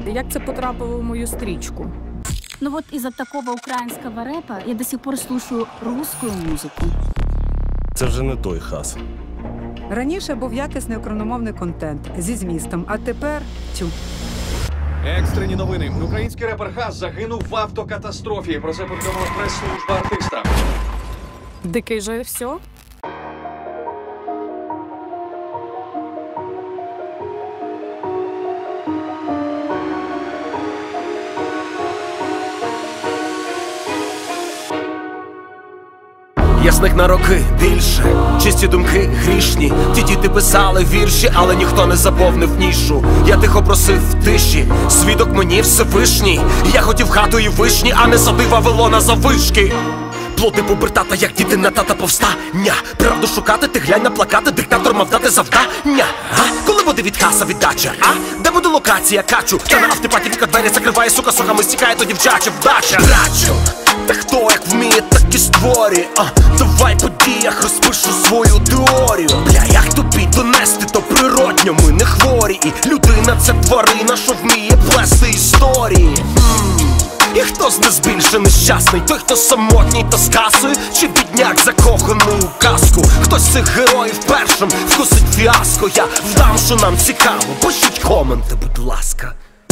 Як це потрапило в мою стрічку? Ну вот из-за такого украинского рэпа я до сих пор слушаю русскую музыку. Це вже не той хас. Раніше був якісний україномовний контент зі змістом, а тепер тю. Екстрені новини. Український репер Хас загинув в автокатастрофі. Про це повідомила прес-служба артиста. Дикий же все? Ясних на роки більше, чисті думки грішні. Ті діти писали вірші, але ніхто не заповнив нішу. Я тихо просив в тиші, свідок мені Всевишній. Я хотів хату і вишні, а не сади Вавилона завишки. Плоти пубертата, як діти на тата повстання. Правду шукати, ти глянь на плакати, диктатор мав дати завдання. Коли буде від Хаса віддача, де буде локація качу? Та на автопаті віка двері закриває, сука, сухами стікає, то дівчача вдача. Брачу, та хто як вміє, так і створює. Давай по діях розпишу свою теорію. Бля, як тобі донести, то природньо, ми не хворі. І людина це тварина, що вміє плести історії. І хто з нас більше нещасний? Той, хто самотній та з касою? Чи бідняк закоханий у казку? Хтось з цих героїв першим вкусить фіаско. Я вдам, що нам цікаво, пишіть коменти, будь ласка.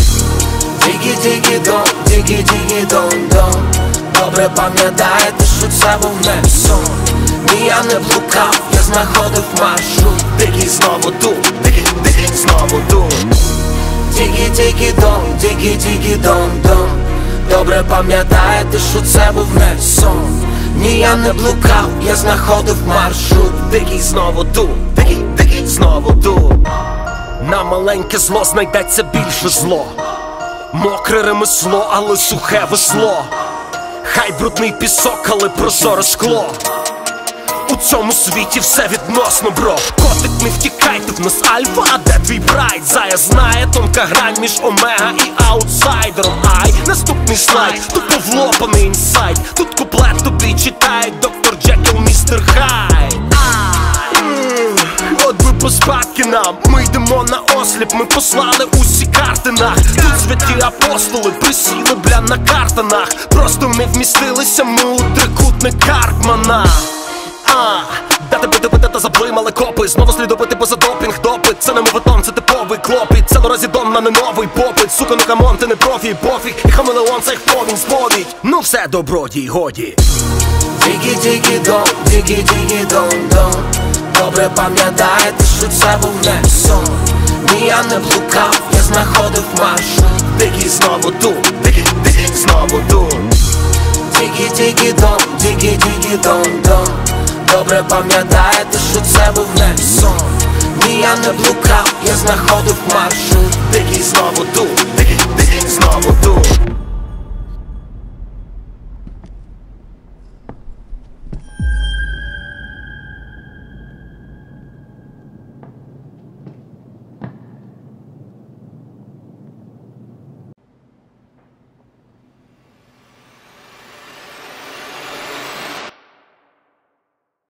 Дігі-дігі-дон, дігі-дігі-дон-дон. Добре пам'ятаєте, що це був не сон. Ні, я не блукав, я знаходив маршрут. Дикий знову тут, дикий знову тут. Дігі-дігі-дон, дігі-дігі-дон-дон. Добре пам'ятаєте, що це був не сон. Ні, я не блукав, я знаходив маршрут. Дикий знову тут, дикий знову тут. На маленьке зло знайдеться більше зло. Мокре ремесло, але сухе весло. Хай брудний пісок, але прозоре скло. У цьому світі все відносно, бро. Котик, не втікайте, в нас альфа, а де твій брайт? Зая знає, тонка грань між омега і аутсайдером. Ай, наступний слайд, тут повлопаний інсайт. Тут куплет тобі читають доктор Джекіл, містер Хайд. От би поспадки нам, ми йдемо на осліп. Ми послали усі карти нах. Тут святі апостоли присіли, бля, на картанах. Просто не вмістилися ми у трикутник Карпмана. Дати бити та заблимали копи. Знову слідопити поза допінг допит. Це не мовитон, це типовий клопіт. Це розідон на не новий попит. Сука, ну камон, ти не профі, пофіг. І хамелеон, це їх повінь сповідь. Ну все, добродій, годі. Дігі-дігі-дон, дігі-дігі-дон-дон. Добре пам'ятаєте, що це був не сон. Ні, я не блукав, я знаходив маршрут. Дикий знову тут, дикий знову тут. Дігі-дігі-дон, дігі-дігі-дон-дон. Добре пам'ятаєте, що це був не сон. Ні, я не блукав, я знаходив маршрут. Дикий знову тут, дикий знову тут.